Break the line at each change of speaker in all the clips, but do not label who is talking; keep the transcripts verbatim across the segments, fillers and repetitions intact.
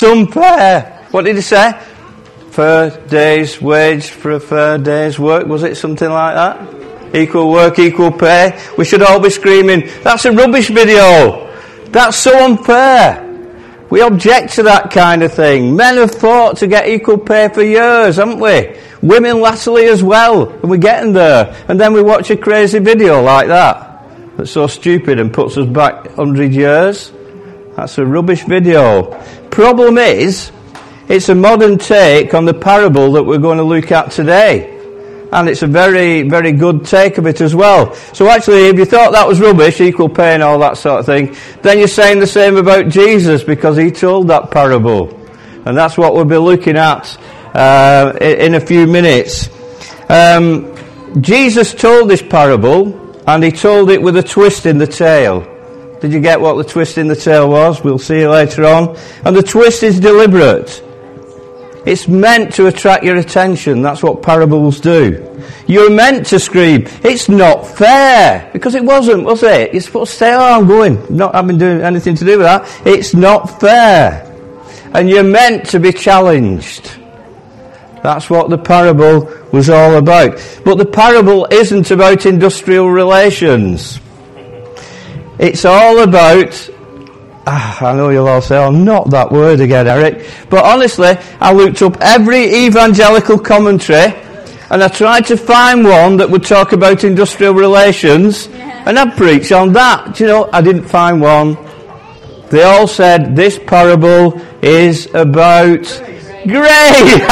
unfair. What did he say? Fair day's wage for a fair day's work. Was it something like that? Equal work, equal pay. We should all be screaming, that's a rubbish video. That's so unfair. We object to that kind of thing. Men have fought to get equal pay for years, haven't we? Women latterly as well. And we're getting there. And then we watch a crazy video like that. That's so stupid and puts us back one hundred years. That's a rubbish video. Problem is, it's a modern take on the parable that we're going to look at today. And it's a very, very good take of it as well. So actually, if you thought that was rubbish, equal pay and all that sort of thing, then you're saying the same about Jesus, because he told that parable. And that's what we'll be looking at uh, in a few minutes. Um, Jesus told this parable, and he told it with a twist in the tail. Did you get what the twist in the tail was? We'll see later on. And the twist is deliberate. It's meant to attract your attention. That's what parables do. You're meant to scream, it's not fair. Because it wasn't, was it? You're supposed to say, oh, I'm going. Not having doing anything to do with that. It's not fair. And you're meant to be challenged. That's what the parable was all about. But the parable isn't about industrial relations. It's all about... Ah, I know you'll all say, oh, not that word again, Eric. But honestly, I looked up every evangelical commentary and I tried to find one that would talk about industrial relations, yeah. And I'd preach on that. Do you know, I didn't find one. They all said this parable is about grace.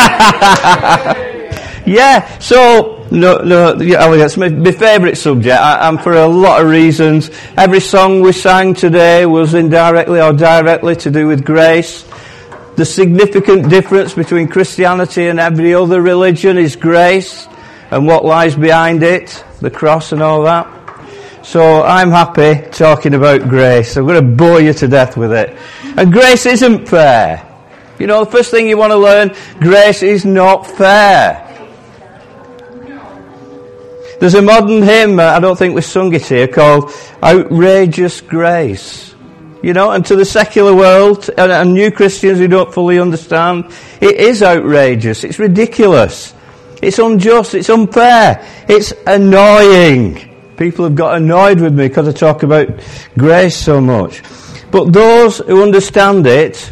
Yeah, so... No, no, yeah, that's my, my favourite subject, I, and for a lot of reasons. Every song we sang today was indirectly or directly to do with grace. The significant difference between Christianity and every other religion is grace, and what lies behind it, the cross and all that. So I'm happy talking about grace. I'm going to bore you to death with it. And grace isn't fair. You know, the first thing you want to learn, grace is not fair. There's a modern hymn, uh, I don't think we sung it here, called Outrageous Grace. You know, and to the secular world, and, and new Christians who don't fully understand, it is outrageous, it's ridiculous, it's unjust, it's unfair, it's annoying. People have got annoyed with me because I talk about grace so much. But those who understand it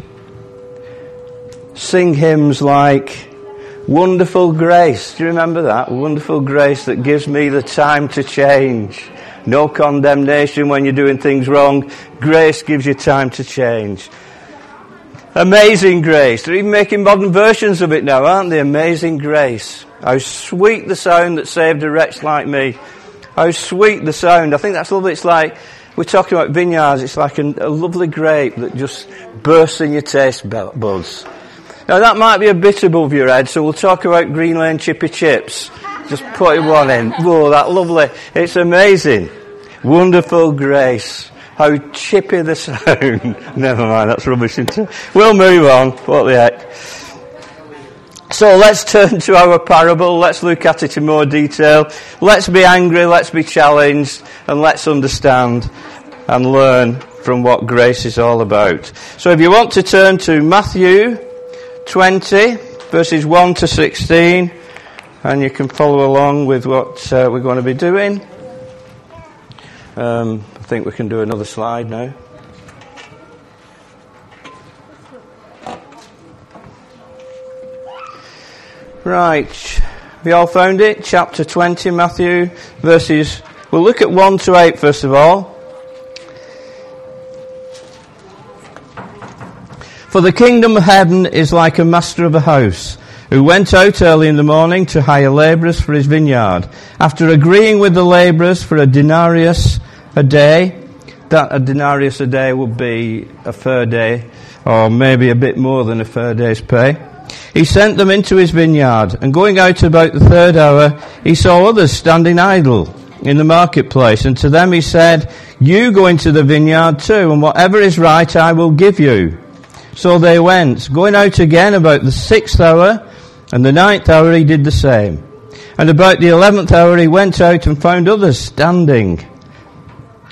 sing hymns like... Wonderful grace. Do you remember that? Wonderful grace that gives me the time to change. No condemnation when you're doing things wrong. Grace gives you time to change. Amazing grace. They're even making modern versions of it now, aren't they? Amazing grace. How sweet the sound that saved a wretch like me. How sweet the sound. I think that's lovely. It's like, we're talking about vineyards. It's like a, a lovely grape that just bursts in your taste buds. Now that might be a bit above your head, so we'll talk about Green Lane Chippy Chips. Just put one in. Whoa, that lovely. It's amazing. Wonderful grace. How chippy the sound. Never mind, that's rubbish, isn't it? We'll move on. What the heck. So let's turn to our parable. Let's look at it in more detail. Let's be angry, let's be challenged, and let's understand and learn from what grace is all about. So if you want to turn to Matthew twenty, verses one to sixteen, and you can follow along with what uh, we're going to be doing. Um, I think we can do another slide now. Right, have you all found it? Chapter twenty, Matthew, verses, we'll look at one to eight first of all. For the kingdom of heaven is like a master of a house, who went out early in the morning to hire labourers for his vineyard. After agreeing with the labourers for a denarius a day, that a denarius a day would be a fair day, or maybe a bit more than a fair day's pay, he sent them into his vineyard, and going out about the third hour, he saw others standing idle in the marketplace, and to them he said, you go into the vineyard too, and whatever is right I will give you. So they went, going out again about the sixth hour, and the ninth hour he did the same. And about the eleventh hour he went out and found others standing.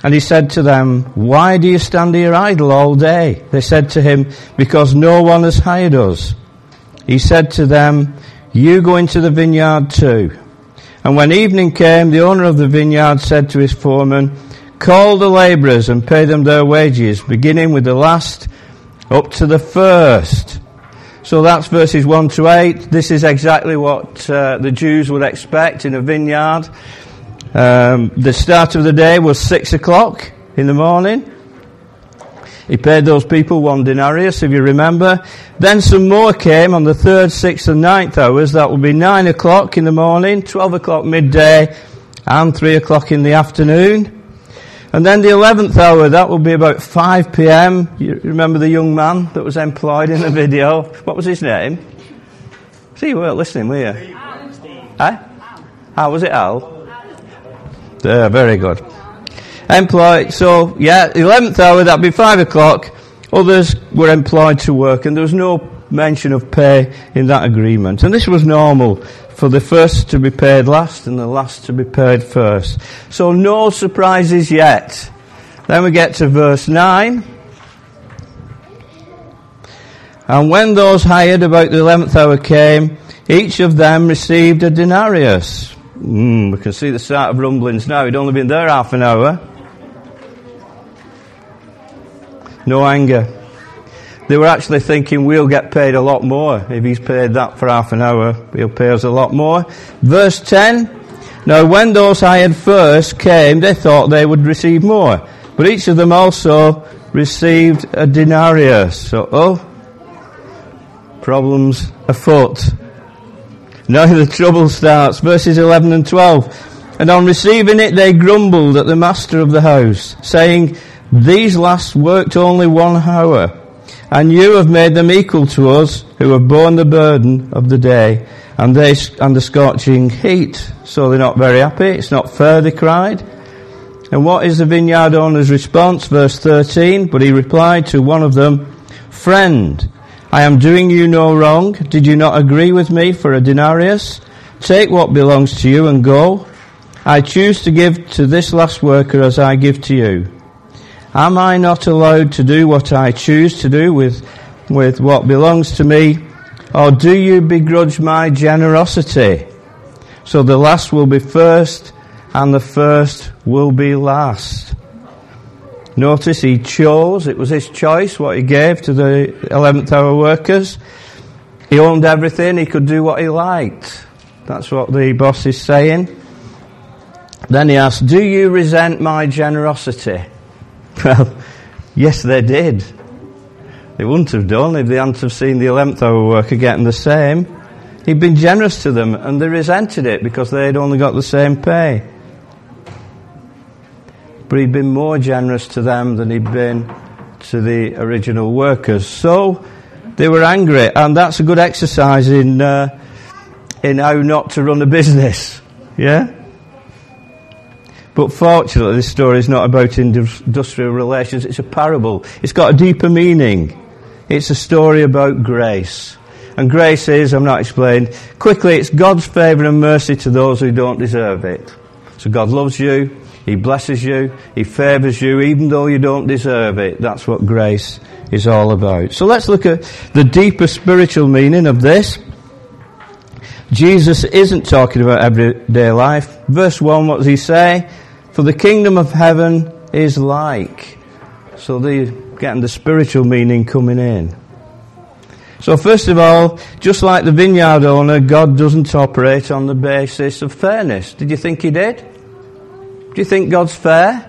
And he said to them, "Why do you stand here idle all day?" They said to him, "Because no one has hired us." He said to them, "You go into the vineyard too." And when evening came, the owner of the vineyard said to his foreman, "Call the labourers and pay them their wages, beginning with the last up to the first." So that's verses one to eight. This is exactly what uh, the Jews would expect in a vineyard. Um, the start of the day was six o'clock in the morning. He paid those people one denarius, if you remember. Then some more came on the third, sixth and ninth hours. That would be nine o'clock in the morning, twelve o'clock midday, and three o'clock in the afternoon. And then the eleventh hour, that would be about five p.m. You remember the young man that was employed in the video? What was his name? See, you weren't listening, were you? Eh? How was it, Al? Yeah, very good. Employed, so yeah, eleventh hour, that'd be five o'clock. Others were employed to work, and there was no mention of pay in that agreement. And this was normal for the first to be paid last and the last to be paid first. So no surprises yet. Then we get to verse nine. And when those hired about the eleventh hour came, each of them received a denarius. Mm, we can see the start of rumblings now. He'd only been there half an hour. No anger. They were actually thinking, we'll get paid a lot more. If he's paid that for half an hour, he'll pay us a lot more. Verse ten. Now when those hired first came, they thought they would receive more. But each of them also received a denarius. So, oh, problems afoot. Now the trouble starts. Verses eleven and twelve. And on receiving it, they grumbled at the master of the house, saying, "These last worked only one hour, and you have made them equal to us, who have borne the burden of the day, and they and the scorching heat." So they're not very happy. It's not fair, they cried. And what is the vineyard owner's response? Verse thirteen. But he replied to one of them, "Friend, I am doing you no wrong. Did you not agree with me for a denarius? Take what belongs to you and go. I choose to give to this last worker as I give to you. Am I not allowed to do what I choose to do with, with what belongs to me? Or do you begrudge my generosity? So the last will be first, and the first will be last." Notice he chose, it was his choice what he gave to the eleventh hour workers. He owned everything, he could do what he liked. That's what the boss is saying. Then he asked, "Do you resent my generosity?" Well, yes they did. They wouldn't have done if they hadn't have seen the eleventh hour worker getting the same. He'd been generous to them and they resented it because they'd only got the same pay. But he'd been more generous to them than he'd been to the original workers. So they were angry, and that's a good exercise in uh, in how not to run a business. Yeah? But fortunately, this story is not about industrial relations. It's a parable. It's got a deeper meaning. It's a story about grace. And grace is, I'm not explaining, quickly, it's God's favour and mercy to those who don't deserve it. So God loves you, He blesses you, He favours you, even though you don't deserve it. That's what grace is all about. So let's look at the deeper spiritual meaning of this. Jesus isn't talking about everyday life. Verse one, what does He say? For the kingdom of heaven is like. So they're getting the spiritual meaning coming in. So first of all, just like the vineyard owner, God doesn't operate on the basis of fairness. Did you think He did? Do you think God's fair?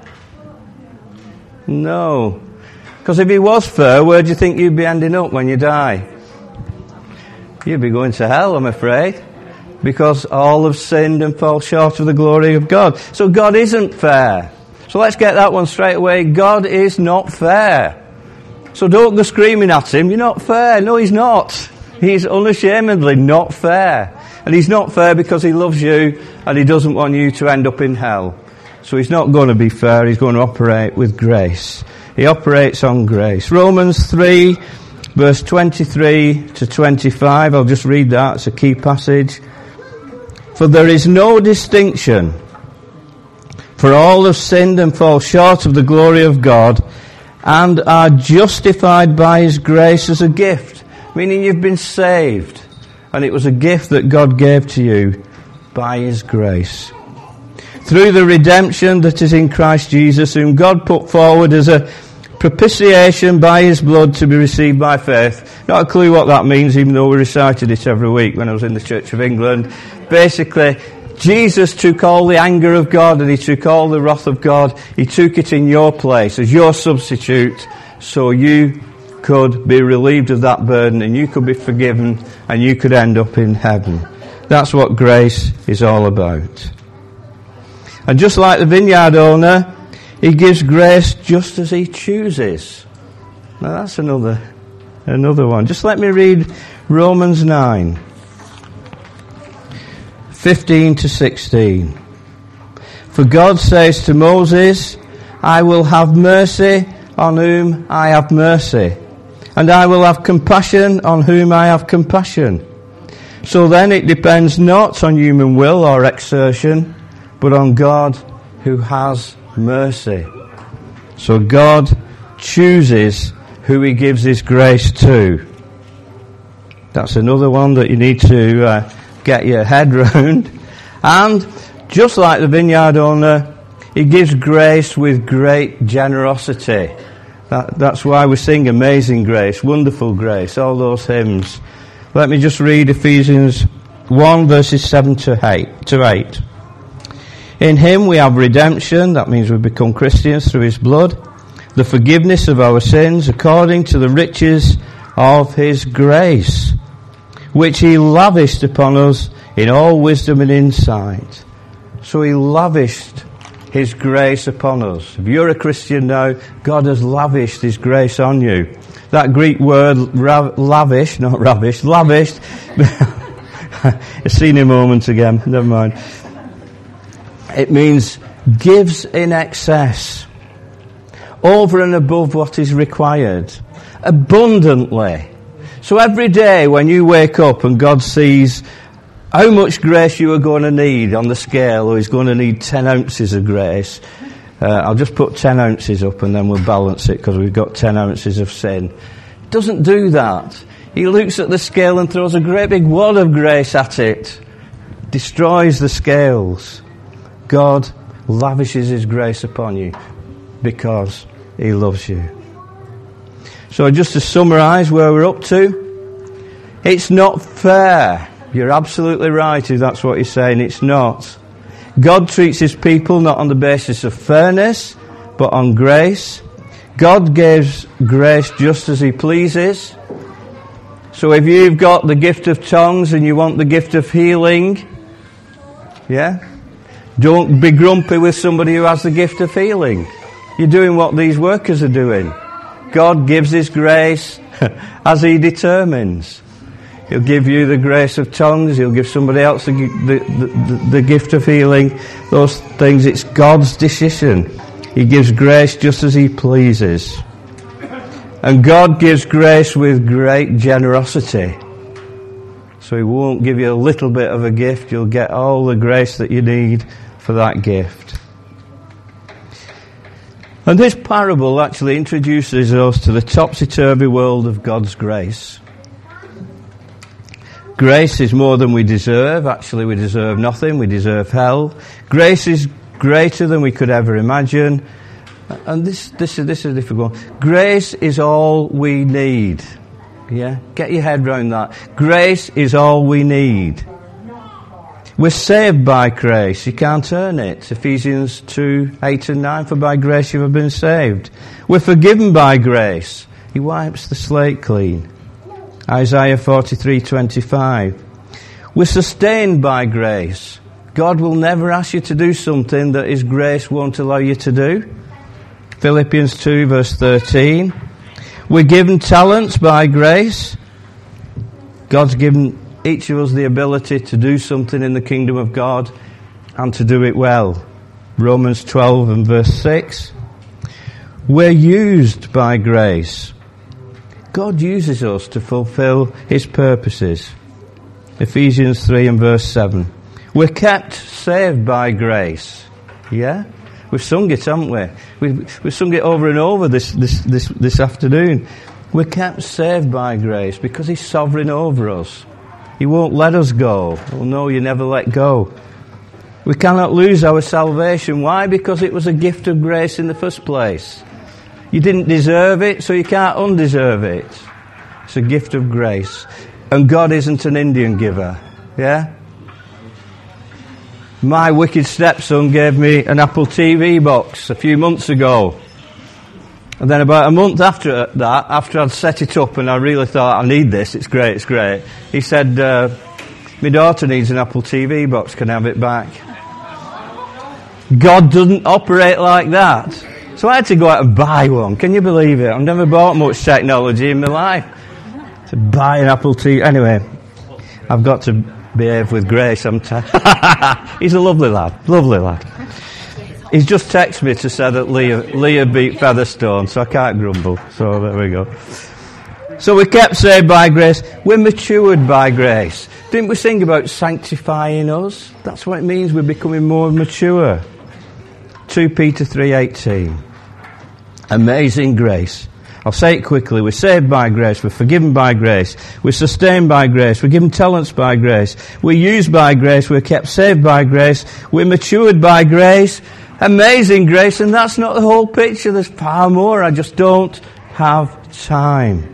No. Because if He was fair, where do you think you'd be ending up when you die? You'd be going to hell, I'm afraid. Because all have sinned and fall short of the glory of God. So God isn't fair. So let's get that one straight away. God is not fair. So don't go screaming at Him, "You're not fair." No, He's not. He's unashamedly not fair. And He's not fair because He loves you and He doesn't want you to end up in hell. So He's not going to be fair. He's going to operate with grace. He operates on grace. Romans three, verse twenty-three to twenty-five. I'll just read that. It's a key passage. For there is no distinction. For For all have sinned and fall short of the glory of God, and are justified by his grace as a gift. Meaning you've been saved, and it was a gift that God gave to you by his grace. Through the redemption that is in Christ Jesus, whom God put forward as a propitiation by his blood to be received by faith. Not a clue what that means, even though we recited it every week when I was in the Church of England. Basically, Jesus took all the anger of God and he took all the wrath of God. He took it in your place as your substitute, so you could be relieved of that burden and you could be forgiven and you could end up in heaven. That's what grace is all about. And just like the vineyard owner, he gives grace just as he chooses. Now that's another another one. Just let me read Romans nine. fifteen to sixteen. For God says to Moses, I will have mercy on whom I have mercy, and I will have compassion on whom I have compassion. So then it depends not on human will or exertion, but on God who has mercy. So God chooses who he gives his grace to. That's another one that you need to uh, get your head round. And just like the vineyard owner, he gives grace with great generosity. That, that's why we sing Amazing Grace, Wonderful Grace, all those hymns. Let me just read Ephesians one verses seven to eight. In him we have redemption, that means we become Christians through his blood, the forgiveness of our sins according to the riches of his grace, which he lavished upon us in all wisdom and insight. So he lavished his grace upon us. If you're a Christian now, God has lavished his grace on you. That Greek word, rav- lavish, not ravish, lavished. A senior moment again, never mind. It means gives in excess, over and above what is required, abundantly. So every day when you wake up and God sees how much grace you are going to need on the scale, or he's going to need ten ounces of grace, uh, I'll just put ten ounces up and then we'll balance it because we've got ten ounces of sin. He doesn't do that. He looks at the scale and throws a great big wad of grace at it, destroys the scales. God lavishes his grace upon you because he loves you. So just to summarise where we're up to, it's not fair. You're absolutely right if that's what he's saying. It's not. God treats his people not on the basis of fairness, but on grace. God gives grace just as he pleases. So if you've got the gift of tongues and you want the gift of healing, yeah, don't be grumpy with somebody who has the gift of healing. You're doing what these workers are doing. God gives his grace as he determines. He'll give you the grace of tongues. He'll give somebody else the, the, the, the gift of healing. Those things, it's God's decision. He gives grace just as he pleases. And God gives grace with great generosity. So he won't give you a little bit of a gift. You'll get all the grace that you need for that gift. And this parable actually introduces us to the topsy-turvy world of God's grace. Grace is more than we deserve. Actually, we deserve nothing. We deserve hell. Grace is greater than we could ever imagine. And this, this is, this is a difficult one. Grace is all we need. Yeah? Get your head around that. Grace is all we need. We're saved by grace. You can't earn it. Ephesians two, eight and nine, for by grace you have been saved. We're forgiven by grace. He wipes the slate clean. Isaiah forty-three twenty-five. We're sustained by grace. God will never ask you to do something that his grace won't allow you to do. Philippians two verse thirteen. We're given talents by grace. God's given each of us the ability to do something in the kingdom of God and to do it well. Romans twelve and verse six. We're used by grace. God uses us to fulfill his purposes. Ephesians three and verse seven. We're kept saved by grace. Yeah? We've sung it, haven't we? We've, we've sung it over and over this, this, this, this afternoon. We're kept saved by grace because He's sovereign over us. He won't let us go. Oh no, you never let go. We cannot lose our salvation. Why? Because it was a gift of grace in the first place. You didn't deserve it, so you can't undeserve it. It's a gift of grace. And God isn't an Indian giver. Yeah? My wicked stepson gave me an Apple T V box a few months ago. And then about a month after that, after I'd set it up and I really thought, I need this, it's great, it's great, he said, uh, my daughter needs an Apple T V box, can I have it back? God doesn't operate like that. So I had to go out and buy one. Can you believe it? I've never bought much technology in my life. To buy an Apple T V. Anyway, I've got to behave with grace sometimes. He's a lovely lad. Lovely lad. He's just texted me to say that Leah, Leah beat Featherstone, so I can't grumble. So there we go. So we kept saved by grace. We're matured by grace. Didn't we sing about sanctifying us? That's what it means. We're becoming more mature. Second Peter three eighteen. Amazing grace. I'll say it quickly. We're saved by grace. We're forgiven by grace. We're sustained by grace. We're given talents by grace. We're used by grace. We're kept saved by grace. We're matured by grace. Amazing grace. And that's not the whole picture. There's far more. I just don't have time.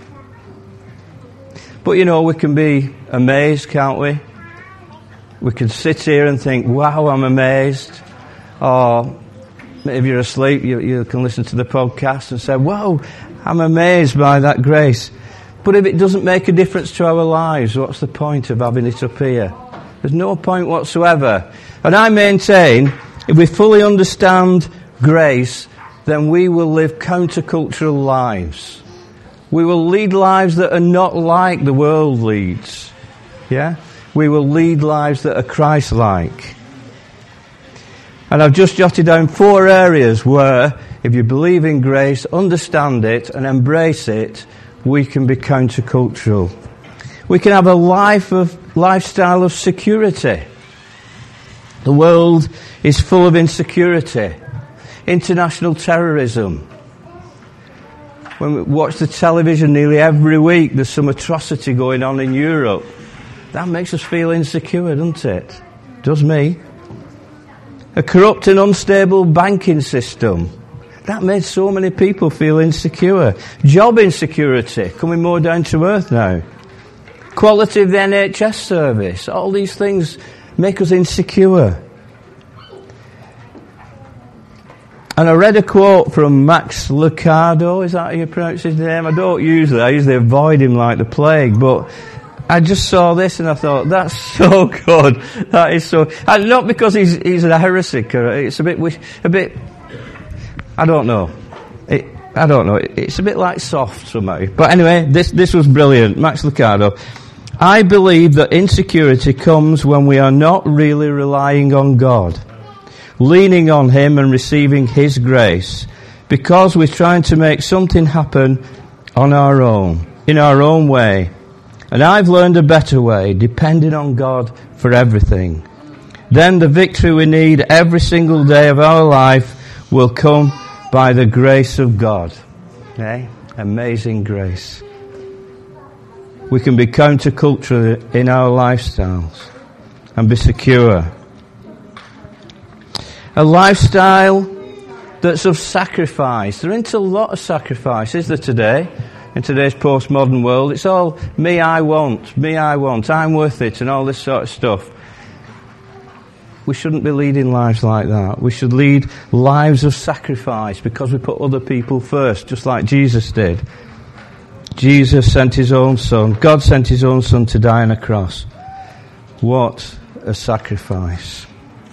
But you know, we can be amazed, can't we? We can sit here and think, wow, I'm amazed. Or if you're asleep, you, you can listen to the podcast and say, wow, I'm amazed by that grace. But if it doesn't make a difference to our lives, what's the point of having it up here? There's no point whatsoever. And I maintain, if we fully understand grace, then we will live countercultural lives. We will lead lives that are not like the world leads. Yeah? We will lead lives that are Christ-like. And I've just jotted down four areas where, if you believe in grace, understand it and embrace it, we can be countercultural. We can have a life of lifestyle of security. The world is full of insecurity, international terrorism. When we watch the television nearly every week, there's some atrocity going on in Europe. That makes us feel insecure, doesn't it? Does me. A corrupt and unstable banking system. That made so many people feel insecure. Job insecurity, coming more down to earth now. Quality of the N H S service. All these things make us insecure. And I read a quote from Max Lucado. Is that how you pronounce his name? I don't usually. I usually avoid him like the plague. But I just saw this and I thought, that's so good. That is so... And not because he's he's a heretic. Or it's a bit... a bit. I don't know. It, I don't know. It, it's a bit like soft somehow. But anyway, this, this was brilliant. Max Lucado. I believe that insecurity comes when we are not really relying on God, leaning on Him and receiving His grace, because we're trying to make something happen on our own, in our own way. And I've learned a better way, depending on God for everything. Then the victory we need every single day of our life will come by the grace of God. Eh? Amazing grace. We can be countercultural in our lifestyles and be secure. A lifestyle that's of sacrifice. They're into a lot of sacrifice, is there today? In today's postmodern world, it's all me, I want, me, I want, I'm worth it, and all this sort of stuff. We shouldn't be leading lives like that. We should lead lives of sacrifice because we put other people first, just like Jesus did. Jesus sent His own Son. God sent His own Son to die on a cross. What a sacrifice.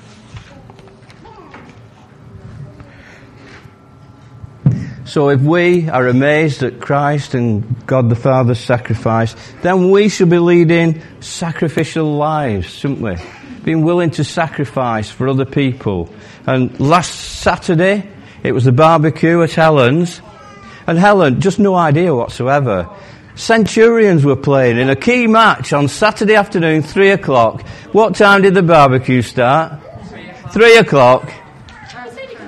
So if we are amazed at Christ and God the Father's sacrifice, then we should be leading sacrificial lives, shouldn't we? Being willing to sacrifice for other people. And last Saturday, it was the barbecue at Helen's. And Helen, just no idea whatsoever. Centurions were playing in a key match on Saturday afternoon, three o'clock. What time did the barbecue start? Three o'clock.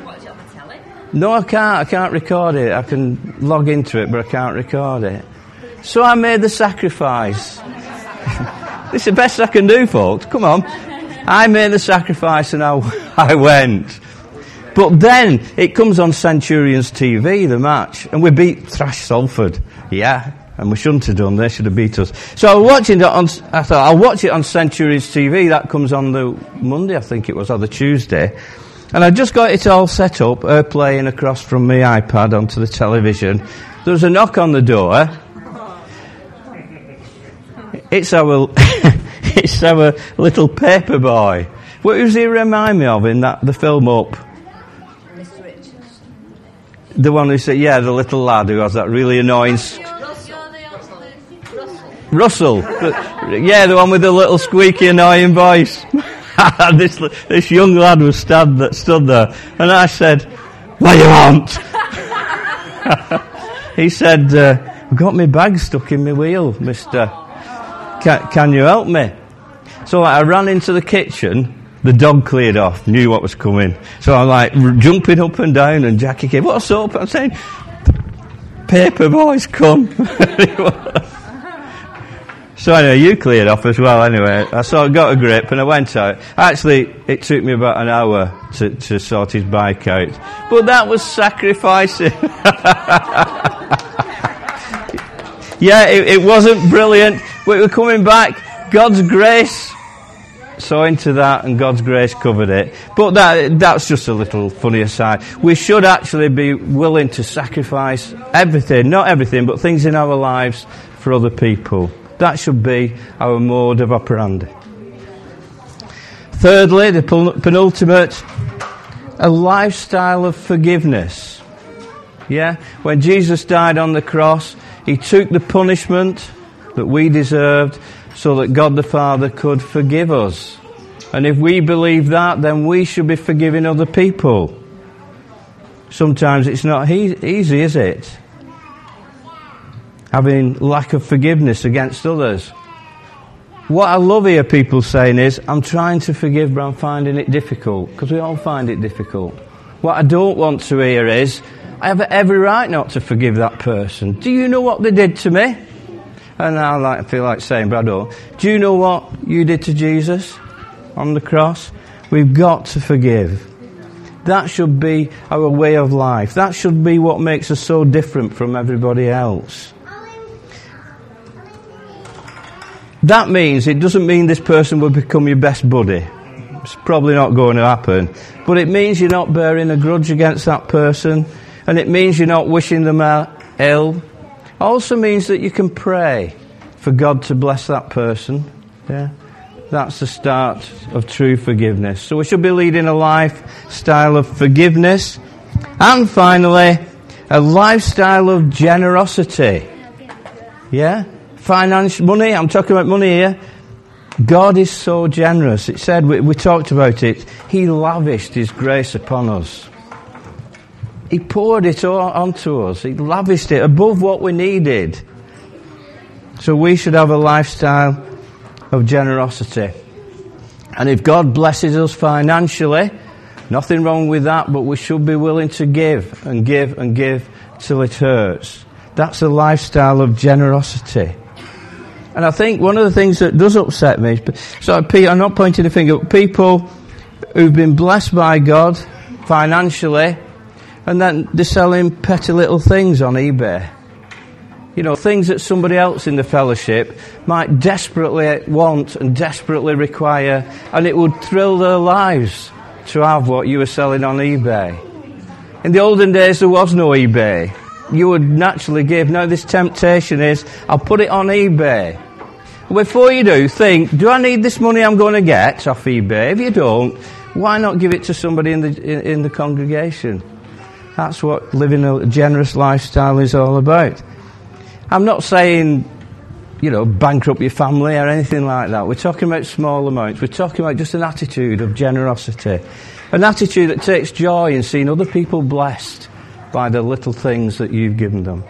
No, I can't. I can't record it. I can log into it, but I can't record it. So I made the sacrifice. It's the best I can do, folks. Come on. I made the sacrifice and I, I went. But then it comes on Centurions T V, the match, and we beat Thrash Salford. Yeah, and we shouldn't have done. They should have beat us. So I was watching it on. I thought I'll watch it on Centurions T V. That comes on the Monday, I think it was, or the Tuesday. And I just got it all set up, her playing across from my iPad onto the television. There was a knock on the door. It's our, it's our little paper boy. What does he remind me of in that the film Up?
Mister Richards.
The one who said, yeah, the little lad who has that really annoying. Russell. Russell. Yeah, the one with the little squeaky annoying voice. this this young lad was stood, that stood there, and I said, "What do you want?" He said, uh, "I've got my bag stuck in my wheel, mister. Can, can you help me?" So I ran into the kitchen. The dog cleared off, knew what was coming. So I'm like r- jumping up and down, and Jackie came, "What's up?" I'm saying, "Paper boy's come." So anyway, you cleared off as well anyway. I sort of got a grip and I went out. Actually, it took me about an hour to, to sort his bike out. But that was sacrificing. Yeah, it, it wasn't brilliant. We were coming back. God's grace saw into that and God's grace covered it. But that that's just a little funny aside. We should actually be willing to sacrifice everything, not everything, but things in our lives for other people. That should be our mode of operandi. Thirdly, the penultimate, a lifestyle of forgiveness. Yeah? When Jesus died on the cross, he took the punishment that we deserved so that God the Father could forgive us. And if we believe that, then we should be forgiving other people. Sometimes it's not he- easy, is it? Having lack of forgiveness against others. What I love here people saying is, I'm trying to forgive but I'm finding it difficult. Because we all find it difficult. What I don't want to hear is, I have every right not to forgive that person. Do you know what they did to me? And I like, feel like saying, but I don't. Do you know what you did to Jesus on the cross? We've got to forgive. That should be our way of life. That should be what makes us so different from everybody else. That means, it doesn't mean this person will become your best buddy. It's probably not going to happen. But it means you're not bearing a grudge against that person. And it means you're not wishing them ill. It also means that you can pray for God to bless that person. Yeah, that's the start of true forgiveness. So we should be leading a lifestyle of forgiveness. And finally, a lifestyle of generosity. Yeah? Financial money, I'm talking about money here. God is so generous. It said, we, we talked about it, He lavished His grace upon us. He poured it all onto us. He lavished it above what we needed. So we should have a lifestyle of generosity. And if God blesses us financially, nothing wrong with that, but we should be willing to give and give and give till it hurts. That's a lifestyle of generosity. And I think one of the things that does upset me, so I'm not pointing a finger, but people who've been blessed by God financially, and then they're selling petty little things on eBay. You know, things that somebody else in the fellowship might desperately want and desperately require, and it would thrill their lives to have what you were selling on eBay. In the olden days, there was no eBay. You would naturally give. Now this temptation is, I'll put it on eBay. Before you do, think, do I need this money I'm going to get off eBay? If you don't, why not give it to somebody in the in, in the congregation? That's what living a generous lifestyle is all about. I'm not saying, you know, bankrupt your family or anything like that. We're talking about small amounts. We're talking about just an attitude of generosity. An attitude that takes joy in seeing other people blessed by the little things that you've given them.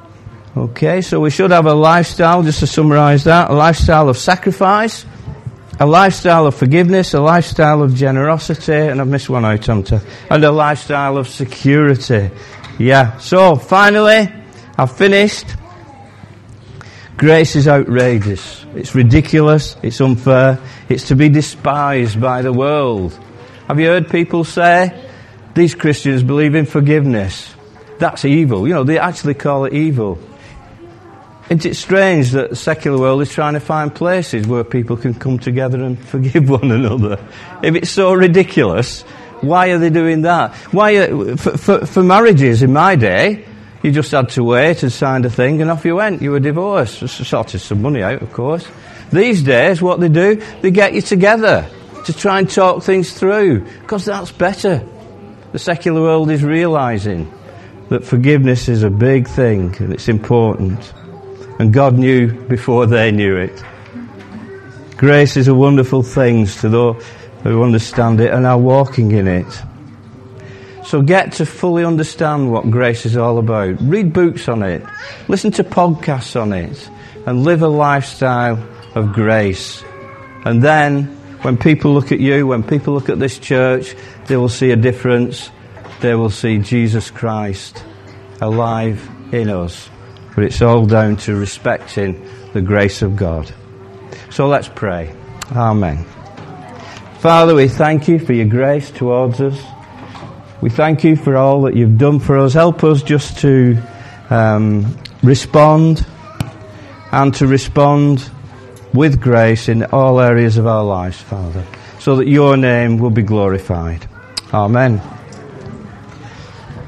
Okay, so we should have a lifestyle, just to summarise that, a lifestyle of sacrifice, A lifestyle of forgiveness, a lifestyle of generosity, and I've missed one out, haven't I? And a lifestyle of security. Yeah. So, finally, I've finished. Grace is outrageous. It's ridiculous. It's unfair. It's to be despised by the world. Have you heard people say, these Christians believe in forgiveness? That's evil. You know, they actually call it evil. Isn't it strange that the secular world is trying to find places where people can come together and forgive one another? If it's so ridiculous, why are they doing that? Why are, for, for, for marriages in my day, you just had to wait and sign a thing and off you went. You were divorced. Just sorted some money out, of course. These days, what they do, they get you together to try and talk things through, because that's better. The secular world is realising that forgiveness is a big thing and it's important. And God knew before they knew it. Grace is a wonderful thing to those who understand it and are walking in it. So get to fully understand what grace is all about. Read books on it. Listen to podcasts on it. And live a lifestyle of grace. And then, when people look at you, when people look at this church, they will see a difference. They will see Jesus Christ alive in us. But it's all down to respecting the grace of God. So let's pray. Amen. Father, we thank you for your grace towards us. We thank you for all that you've done for us. Help us just to um, respond and to respond with grace in all areas of our lives, Father, so that your name will be glorified. Amen.